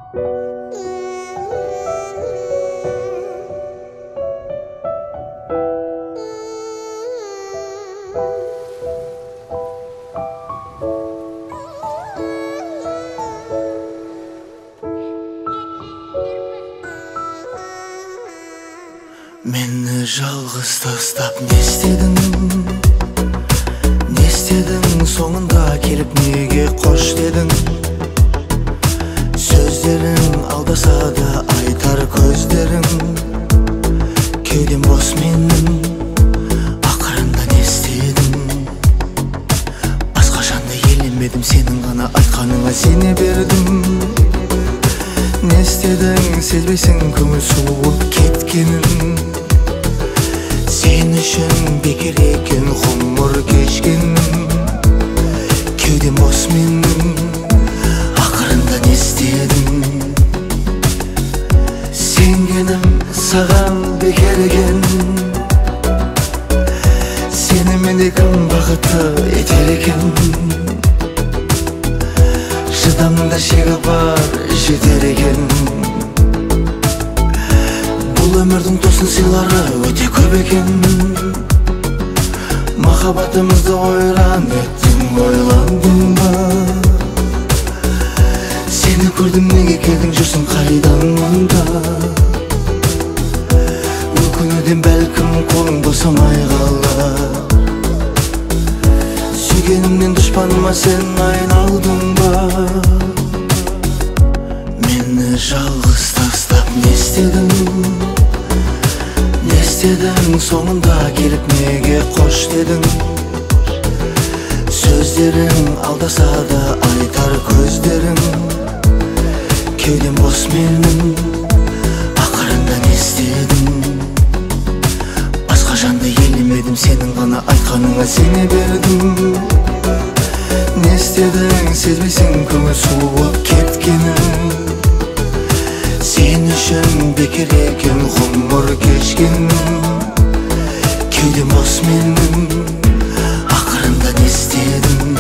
Meni жалғыз тастап не істедің? Не істедің? Соңында келіп неге қош дедің? Сөздерің алдаса да айтар көздерің. Кеудем бос менің, ақырында не істедің? Басқашанда елемедім, сенің ғана айтқаныңа сене бердім. Не істедің? Сезбейсің көңіл суып кеткенін. Сен үшін бекер екен ғұмыр кешкенім. Кеудем бос менің, ақырында не істедің? Сенгенім саған бекер екен. Сенімен кім бақытты етер екен? Шыдамда шегі бар, жетер екен. Бұл өмірдің тосын сыйлары өте көп екен. Махаббатымызды ойран еттің, ойландың ба? Сені көрдім, неге келдің, жүрсің қайдан мұнда? Өкінуден бәлкім қолың босамай қалар. Сүйгенімнен дұшпаныма сен айналдың ба? Мені жалғыз тастап не істедің? Не істедің? Соңында келіп неге қош дедің? Сөздерің алдаса да айтар көздерің. Кеудем бос менің, ақырында не істедің? Басқа жанды елемедім, сенің ғана айтқаныңа сене бердім. Не істедің? Сезбейсің көңіл суып кеткенін. Сен үшін бекер екен ғұмыр кешкенім. Кеудем бос менің, ақырында не істедің?